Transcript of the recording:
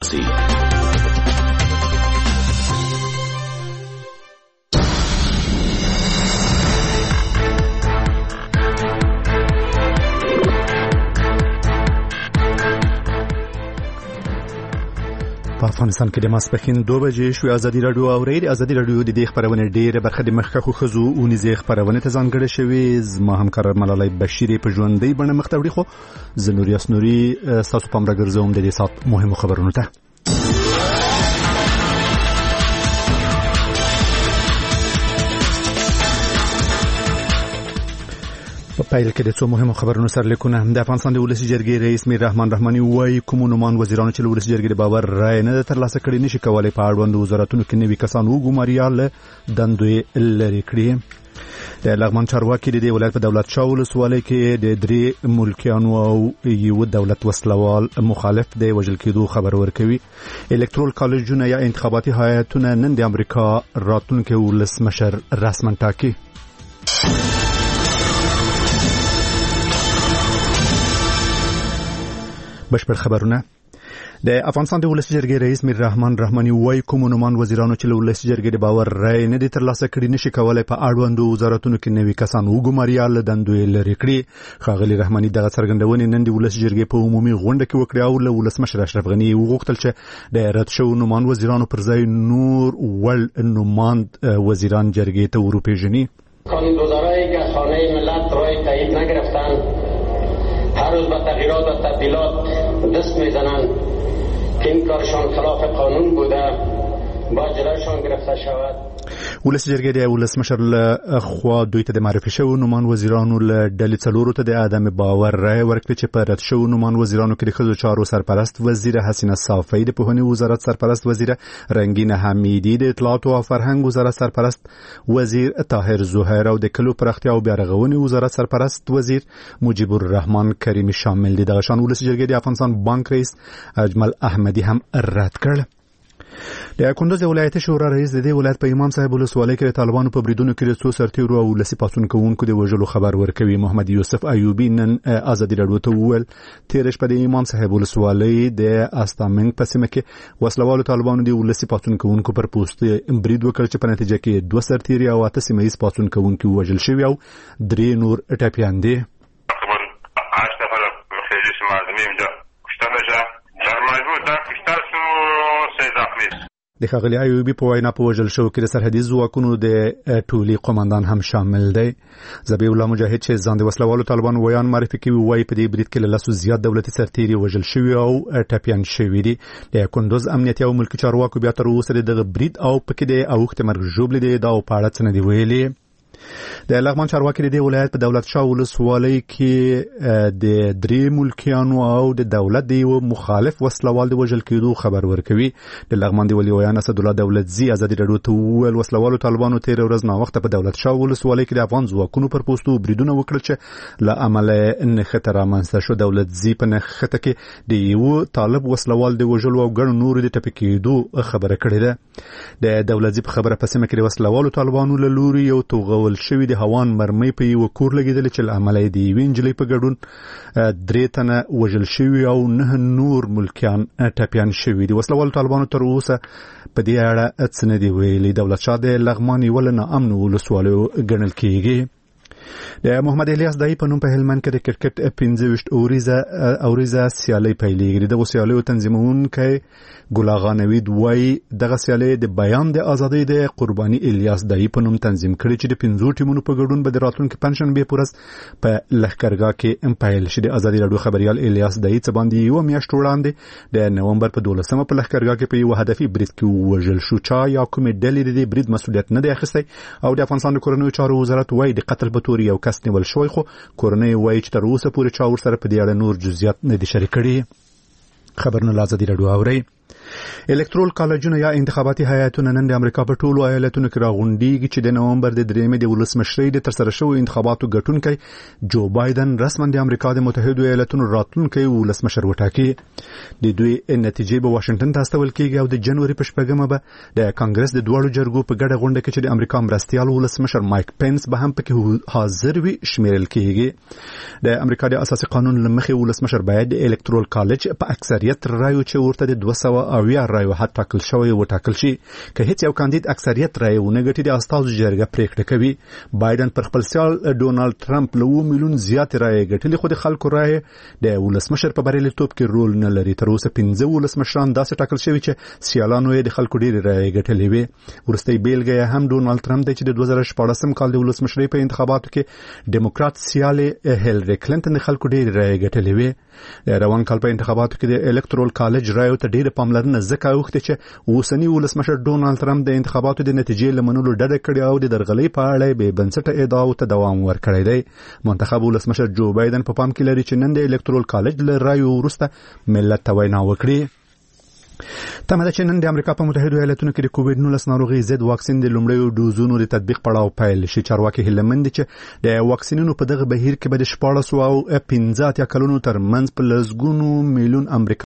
باسي. په افغانستان کې د ماسپښین 2 بجې شوې. ازادي راډیو اورئ. ازادي راډیو د دې خبرونه ډېره برخه د مخکښو ښځو اونیزې خبرونه ته ځانګړې شوې. زما همکار ملالۍ بشیر په ژوندۍ بڼه مخ ته وړي، خو زه نور یاسنوري ستاسو پام راګرځوم د دې سات مهمو خبرونو ته. په پیل کې د څو مهمو خبرونو سرلیکونه. د افغانستان د ولسي جرګې رئیس میر رحمان رحماني وایي کوم نومان وزیرانو چې له ولسي جرګې د باور رایې نه ترلاسه کړي نشي کولای په اړوند وزارتونو کې نوي کسان وګماري له دندو لرې کړي. د لغمان چارواکي د دې ولایت په دولت شاه ولسوالۍ کې د 3 ملکیانو او یو دولت وسلوال مخالف د وژل کېدو خبر ورکوي. الکترول کالجونه یا انتخاباتي هیئتونه نن د امریکا راتلونکي ولسمشر رسما ټاکي. بشپړ خبرونه. د افغانستان د ولسي جرګې رئیس میر رحمان رحماني وایي کوم نومان وزیرانو چې له ولسي جرګې د باور رایې نه ترلاسه کړي نشي کولای په اړوندو وزارتونو کې نوي کسان وګماري له دندو لرې کړي. ښاغلي رحماني دغه څرګندونې نن د ولسي جرګې په عمومي غونډه کې وکړې او له ولسمشر اشرف غني وغوښتل چې د رد شوو نومان وزیرانو پر ځای نور ول نوماند وزیران جرګې ته وروپیژني. قانون‌گذارایی که خانه ملت رای تایید نگرفتند هر روز به تغییرات و تبدیلات دست میزنند که این کارشان خلاف قانون بوده با جلوشان گرفته شود. ولسي جرګې د ولسمشر له خوا دوی ته د معرفي شوو نومان وزیرانو له ډلې څلورو ته د عدم باور رایې ورکړې چې په رد شوو نومان وزیرانو کې د ښځو چارو سرپرست وزیره حسینه صافی، د پوهنې وزارت سرپرست وزیره رنګینه حمیدي، د اطلاعات او فرهنګ وزارت سرپرست وزیر طاهر زهیر او د کلو پراختیا او بیارغونې وزارت سرپرست وزیر مجیب الرحمن کریمی شامل دي. دغه شان ولسي جرګې د افغانستان بانک رئیس اجمل احمدي هم رد کړ. د کندوز ولایت شورا رئیس د دې ولایت په امام صاحب ولسوالۍ کې د طالبانو په بریدونو کې د څو سرتیرو او ولسي پاڅون کوونکو د وژلو خبر ورکوي. محمد یوسف ایوبی نن ازادي راډیو ته وویل تېره شپه د امام صاحب ولسوالۍ د استامنګ په سیمه کې وسلوالو طالبانو د ولسي پاڅون کوونکو پر پوسټ برید وکړ چې په نتیجه کې 2 سرتیري او 8 سیمه ییز پاڅون کوونکي وژل شوي او 3 نور ټپیان دي. د ښاغلي ایوبي په وینا په وژل شو کې د سرحدي ځواکونو د ټولي قوماندان هم شامل دی. ذبیح الله مجاهد چې ځان د وسلوالو طالبانو ویان معرفي کوي وایي په دې برید کې له 100 زیات دولتي سرتیري وژل شوي او ټپیان شوي دي. د کندوز امنیتي او ملکي چارواکو بیا تر اوسه دغه برید او پکې د اوښته مرګ ژوبلې دی دا په اړه څه نه دی ویلي. د لغمان چارواکي د دې ولایت په دولت شاه ولسوالۍ کې د 3 ملکیانو او د دولت د یو مخالف وسلوال د وژل کېدو خبر ورکوي. د لغمان د ولي ویان اسد الله دولتزي ازادي راډیو ته وویل وسلوالو طالبانو تیر ورځ نا وخت په دولت شاه ولسوالۍ کې د افغان ځواکونو پر پوسټو بریدونه وکړل چې له عمله نښته رامنځته شو. دولتزي په نښته کې د یو طالب وسلوال د وژلو او ګڼو نورو د ټپي کېدو خبره کړې ده. د دولتزي په خبره په سیمه کې د وسلوالو طالبانو له لوري یو توغول شوی د هوان مرمۍ په یو کور لګیدل چې له عمله دی وینجلې په ګډون 3 تنه وژل شوي او 9 نور ملکیان ټپیان شوي دي. وسلوالو طالبانو تر اوسه په دې اړه څه نه دی ویلي. دولت شاه د لغمان یو نه امن ولسوالۍ ګڼل کېږي. د محمد الیاس دای په نوم په هلمند کې د کرکټ 15 اوریزه سیالي پیلېږي. دغه سیالیو تنظیمونکي ګلاغانوید وای دغه سیالي د بیان د ازادۍ د قرباني الیاس دای په نوم تنظیم کړي چې د 15 ټیمونو په ګډون به د راتلونکي پنځشنبه پورز په لښکرګاه کې امپایل شي. د ازادي راډیو خبريال الیاس دای څه باندې یو میاشت وړاندې د نومبر په 12مه په لښکرګاه کې په یو هدفي برید کې وژل شو. چا یا کومې ډلې د برید مسؤلیت نه دی اخیستی او د افغانستان د کورنیو چارو وزارت وای د قتل په تور یو کس نیول شوی خو کورنۍ وای چې تر اوسه پورې چا ورسره په دې اړه نور جزئیات نه دي شریک کړي. خبرونه لازم راډیو اوري. الکترول کالجونه یا انتخاباتي هیئتونه نن د امریکا په ټولو ایالتونو کې راغونډيږي چې د نومبر د 3مې د ولسمشرۍ د ترسره شوو انتخاباتو ګټونکي جو بایدن رسما د امریکا د متحده ایالتونو راتلونکي ولسمشر وټاکي. د دوی نتیجې به واشنگټن ته استول کېږي او د جنوري په 8مه به د کانګرس د دوړو جرګو په ګډه غونډه کې چې د امریکا مرستيال ولسمشر مایک پنس به هم پکې حاضر وي شمیرل کېږي. د امریکا د اساسي قانون لمخې ولسمشر باید د الکترول کالج په اکثریت رایو چې ورته د 200 اویا رایو حد ټاکل شوی و ټاکل شي که هیڅ یو کاندید اکثریت رای ونه ګټي د استازو جرګه پریکړه کوي. بایدن پر خپل سیال ډونالد ټرمپ له 2 میلیون زیات رای ګټلې، خو د خلکو رای د ولسمشر په بریالیتوب کې رول نه لري. تر اوسه 15 ولسمشران داسې ټاکل شوي چې سیالانو یې د خلکو ډېر رای ګټلې وي. ورستۍ بیلګه هم ډونالد ټرمپ دی چې د 2014 کال د ولسمشرۍ په انتخاباتو کې ډیموکرات سیال هیلری کلینټن د خلکو ډېر رای ګټلې وي. روان کال په انتخاباتو کې د الکترال کالج رایو ته ډېر پاملرنه ځکه اوښته چې اوسنی ولسمشر ډونالد ټرمپ د انتخاباتو د نتیجې لمنلو ډډه کړې او د درغلۍ په اړه به بنسټه ادعاو ته دوام ورکړی دی. منتخب ولسمشر جو بایدن په پام کې لري چې نن د الکترال کالج له رایو وروسته ملت ته وینا وکړي. تمه ده چې نن د امریکا په متحده ایالاتونو کې د کووډ-19 ناروغي ضد واکسین د لومړیو ډوزونو د تطبیق پړاو پیل شي. چارواکي هیله مند دي چې د واکسینونو په دغه بهیر کې به د 14 او 15 کلونو ترمنځ په لسګونو میلیون امریکا